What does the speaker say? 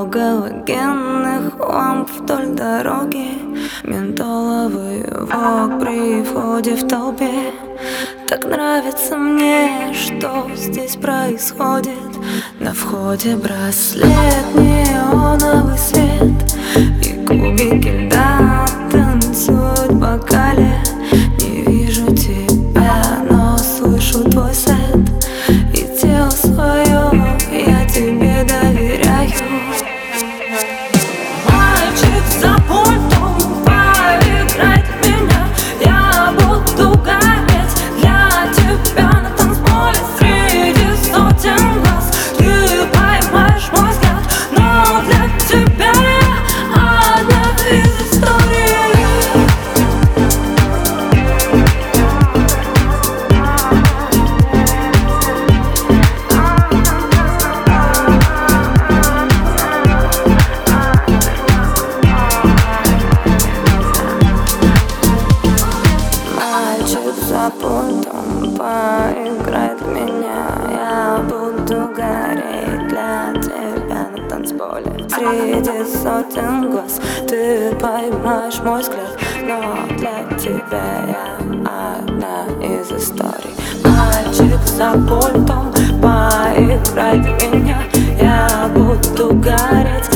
галогенных ламп вдоль дороги, ментоловый вок при входе в толпе. Так нравится мне, что здесь происходит. На входе браслет, неоновый свет и кубики льда танцуют в бокале. Не вижу тебя, но слышу твой сет, и тело свое я тебе доверяю. Мальчик за пультом, поиграй в меня, я буду гореть для тебя на танцполе среди сотен глаз. Ты поймаешь мой взгляд, но для тебя я одна из историй. За пультом поиграет в меня, я буду гореть для тебя на танцполе среди сотен глаз. Ты поймаешь мой взгляд, но для тебя я одна из историй. Мальчик за пультом поиграет в меня, я буду гореть